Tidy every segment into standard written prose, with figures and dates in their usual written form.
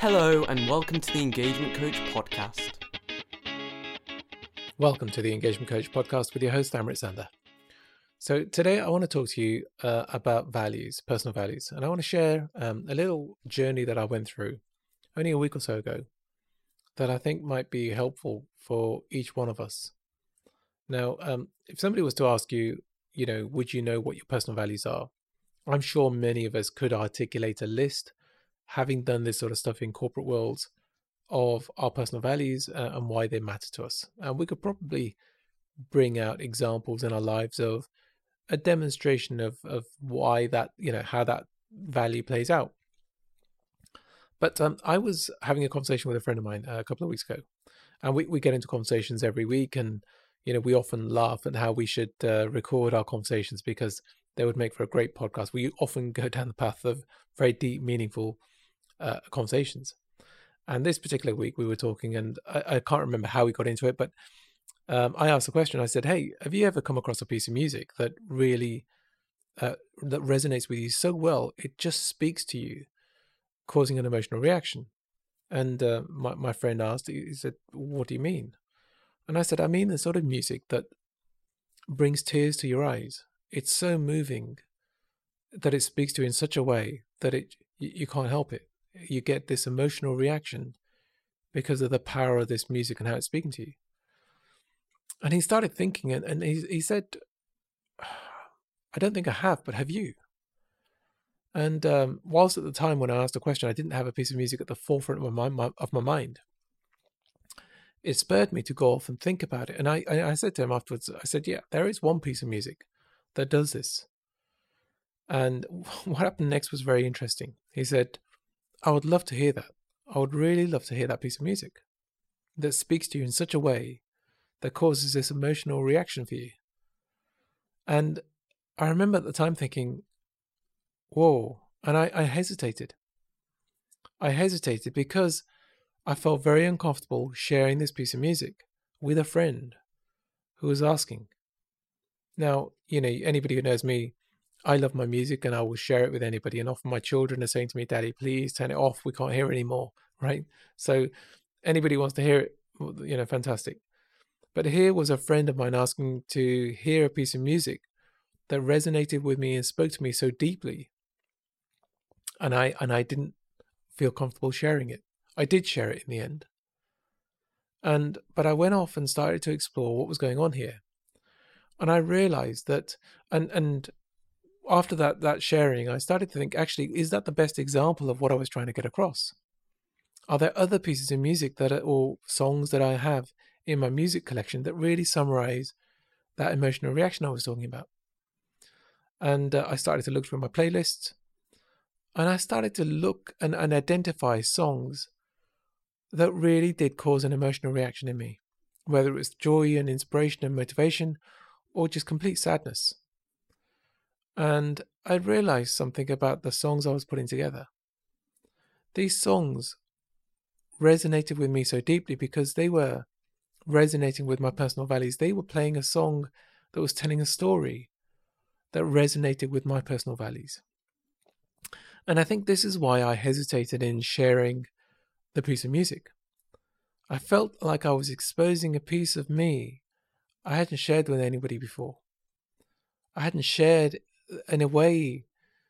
Hello and welcome to the Engagement Coach podcast. Welcome to the Engagement Coach podcast with your host, Amrit Zander. So today I want to talk to you about values, personal values, and I want to share a little journey that I went through only a week or so ago that I think might be helpful for each one of us. Now, if somebody was to ask you, would you know what your personal values are? I'm sure many of us could articulate a list, having done this sort of stuff in corporate worlds, of our personal values and why they matter to us. And we could probably bring out examples in our lives of a demonstration of why that, how that value plays out. But I was having a conversation with a friend of mine a couple of weeks ago, and we get into conversations every week, and we often laugh at how we should record our conversations because they would make for a great podcast. We often go down the path of very deep, meaningful conversations. And this particular week we were talking, and I can't remember how we got into it, but I asked the question. I said, hey, have you ever come across a piece of music that really that resonates with you so well, it just speaks to you, causing an emotional reaction? And my friend asked, he said, what do you mean? And I said, I mean the sort of music that brings tears to your eyes. It's so moving that it speaks to you in such a way that you can't help it. You get this emotional reaction because of the power of this music and how it's speaking to you. And he started thinking, and he said, I don't think I have, but have you? And whilst at the time when I asked the question, I didn't have a piece of music at the forefront of my mind, it spurred me to go off and think about it. And I said to him afterwards, I said, yeah, there is one piece of music that does this. And what happened next was very interesting. He said, I would love to hear that. I would really love to hear that piece of music that speaks to you in such a way that causes this emotional reaction for you. And I remember at the time thinking, whoa, and I hesitated. I hesitated because I felt very uncomfortable sharing this piece of music with a friend who was asking. Now, anybody who knows me, I love my music and I will share it with anybody. And often my children are saying to me, Daddy, please turn it off. We can't hear it anymore, right? So anybody wants to hear it, fantastic. But here was a friend of mine asking to hear a piece of music that resonated with me and spoke to me so deeply. And I didn't feel comfortable sharing it. I did share it in the end. But I went off and started to explore what was going on here. And I realized that, and after that sharing, I started to think, actually, is that the best example of what I was trying to get across? Are there other pieces of music or songs that I have in my music collection that really summarize that emotional reaction I was talking about? And I started to look through my playlists, and I started to look and identify songs that really did cause an emotional reaction in me, whether it was joy and inspiration and motivation, or just complete sadness. And I realized something about the songs I was putting together. These songs resonated with me so deeply because they were resonating with my personal values. They were playing a song that was telling a story that resonated with my personal values. And I think this is why I hesitated in sharing the piece of music. I felt like I was exposing a piece of me I hadn't shared with anybody before. I hadn't shared, in a way,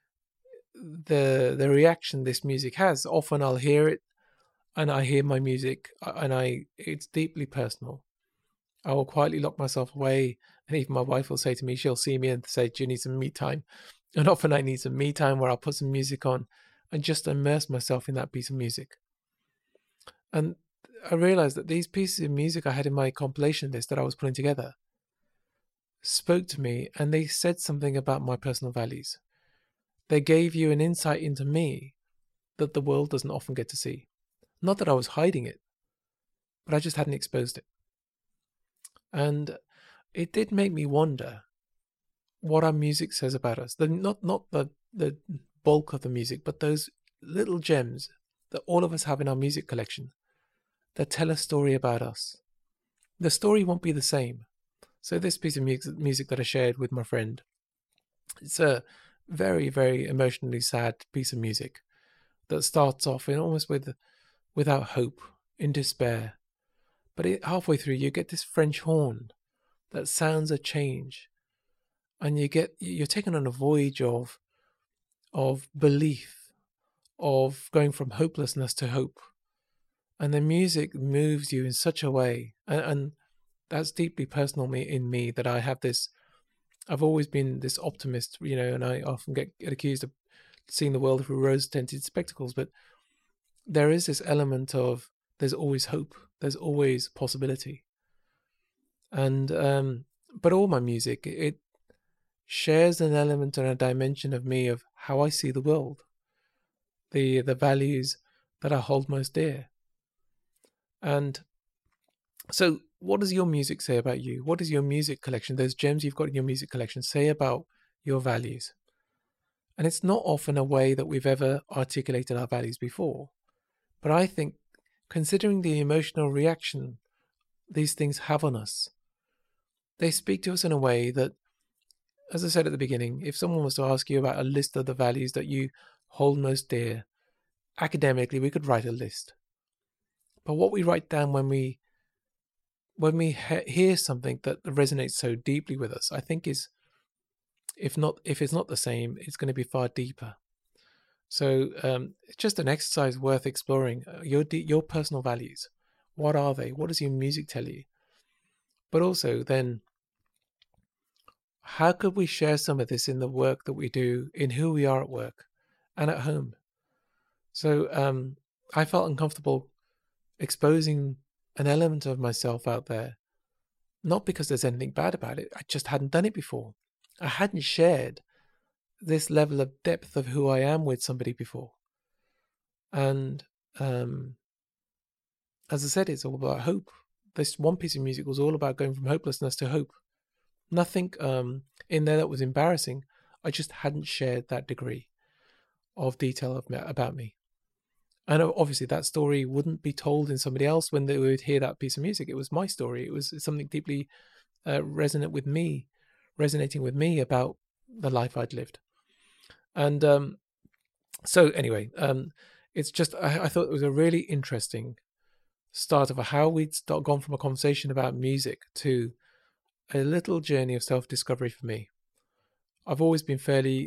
the reaction this music has. Often I'll hear it, and I hear my music, and it's deeply personal. I will quietly lock myself away, and even my wife will say to me, she'll see me and say, do you need some me time? And often I need some me time where I'll put some music on and just immerse myself in that piece of music. And I realized that these pieces of music I had in my compilation list that I was putting together spoke to me, and they said something about my personal values. They gave you an insight into me that the world doesn't often get to see. Not that I was hiding it, but I just hadn't exposed it. And it did make me wonder what our music says about us. Not the bulk of the music, but those little gems that all of us have in our music collection that tell a story about us. The story won't be the same. So this piece of music that I shared with my friend, it's a very, very emotionally sad piece of music that starts off in almost with without hope, in despair. But halfway through, you get this French horn that sounds a change, and you're taken on a voyage of belief, of going from hopelessness to hope. And the music moves you in such a way, and that's deeply personal in me, that I've always been this optimist, and I often get accused of seeing the world through rose-tinted spectacles, but there is this element of there's always hope, there's always possibility. And but all my music, it shares an element and a dimension of me, of how I see the world, the values that I hold most dear. And so what does your music say about you? What does your music collection, those gems you've got in your music collection, say about your values? And it's not often a way that we've ever articulated our values before. But I think, considering the emotional reaction these things have on us, they speak to us in a way that, as I said at the beginning, if someone was to ask you about a list of the values that you hold most dear, academically we could write a list. But what we write down when we hear something that resonates so deeply with us, I think is, if it's not the same, it's going to be far deeper. So it's just an exercise worth exploring. Your personal values. What are they? What does your music tell you? But also then, how could we share some of this in the work that we do, in who we are at work and at home? So I felt uncomfortable exposing an element of myself out there, not because there's anything bad about it. I just hadn't done it before. I hadn't shared this level of depth of who I am with somebody before. And as I said, it's all about hope. This one piece of music was all about going from hopelessness to hope. Nothing in there that was embarrassing. I just hadn't shared that degree of detail about me. And obviously that story wouldn't be told in somebody else when they would hear that piece of music. It was my story. It was something deeply resonating with me about the life I'd lived. And so anyway, it's just, I thought it was a really interesting start of how we'd gone from a conversation about music to a little journey of self-discovery for me. I've always been fairly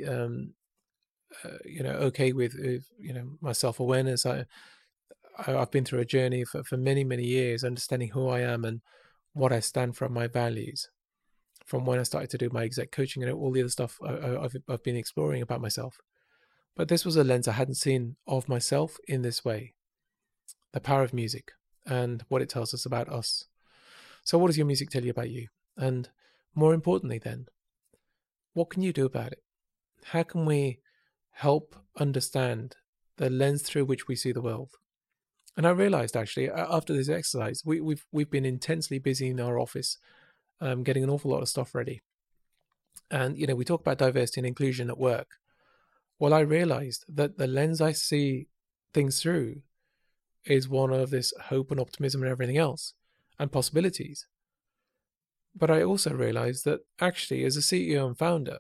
okay with my self-awareness. I've been through a journey for many years, understanding who I am and what I stand for, my values, from when I started to do my exec coaching and all the other stuff I've been exploring about myself. But this was a lens I hadn't seen of myself in this way. The power of music and what it tells us about us. So what does your music tell you about you? And more importantly then, what can you do about it? How can we help understand the lens through which we see the world? And I realized, actually, after this exercise, we've been intensely busy in our office, getting an awful lot of stuff ready. And, we talk about diversity and inclusion at work. Well, I realized that the lens I see things through is one of this hope and optimism and everything else, and possibilities. But I also realized that actually, as a CEO and founder,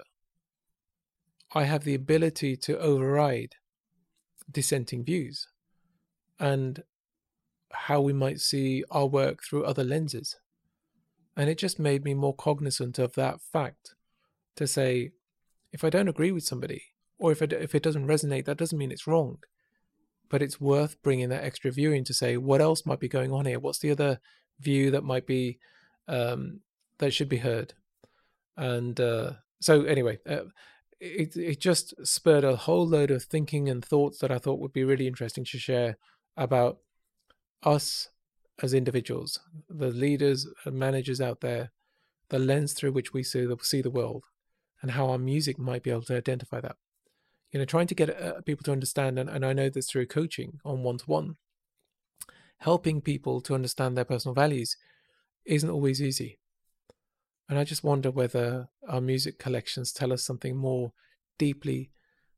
I have the ability to override dissenting views and how we might see our work through other lenses. And it just made me more cognizant of that fact, to say, if I don't agree with somebody, or if it doesn't resonate, that doesn't mean it's wrong. But it's worth bringing that extra view in to say, what else might be going on here? What's the other view that might be, that should be heard? And so anyway, it just spurred a whole load of thinking and thoughts that I thought would be really interesting to share about us as individuals, the leaders and managers out there, the lens through which we see the world, and how our music might be able to identify that. Trying to get people to understand, and I know this through coaching on one-to-one, helping people to understand their personal values isn't always easy. And I just wonder whether our music collections tell us something more deeply,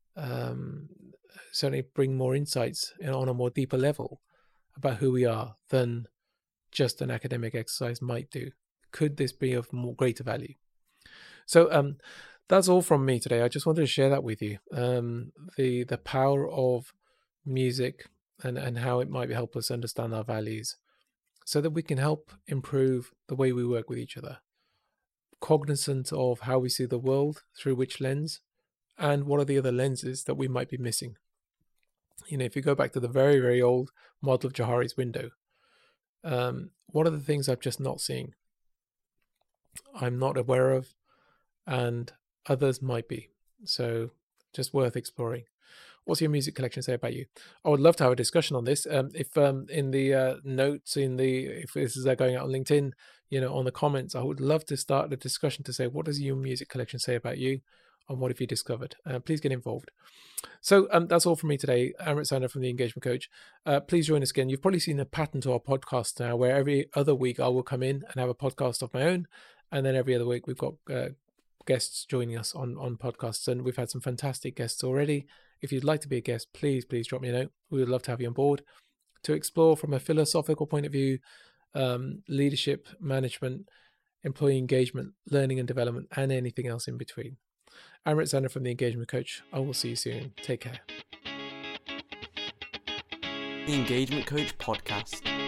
certainly bring more insights on a more deeper level about who we are than just an academic exercise might do. Could this be of more greater value? So that's all from me today. I just wanted to share that with you. The power of music and how it might help us understand our values so that we can help improve the way we work with each other, cognizant of how we see the world through which lens, and what are the other lenses that we might be missing. If you go back to the very, very old model of Johari's window, what are the things I'm just not seeing, I'm not aware of, and others might be? So just worth exploring. What's your music collection say about you? I would love to have a discussion on this. If in the notes, if this is going out on LinkedIn, on the comments, I would love to start a discussion to say, what does your music collection say about you, and what have you discovered? Please get involved. So that's all from me today. Amrit Sandha from The Engagement Coach. Please join us again. You've probably seen a pattern to our podcast now, where every other week I will come in and have a podcast of my own, and then every other week we've got guests joining us on podcasts, and we've had some fantastic guests already. If you'd like to be a guest, please drop me a note. We would love to have you on board to explore from a philosophical point of view, leadership, management, employee engagement, learning and development, and anything else in between. Amrit Sandha from The Engagement Coach. I will see you soon. Take care. The Engagement Coach Podcast.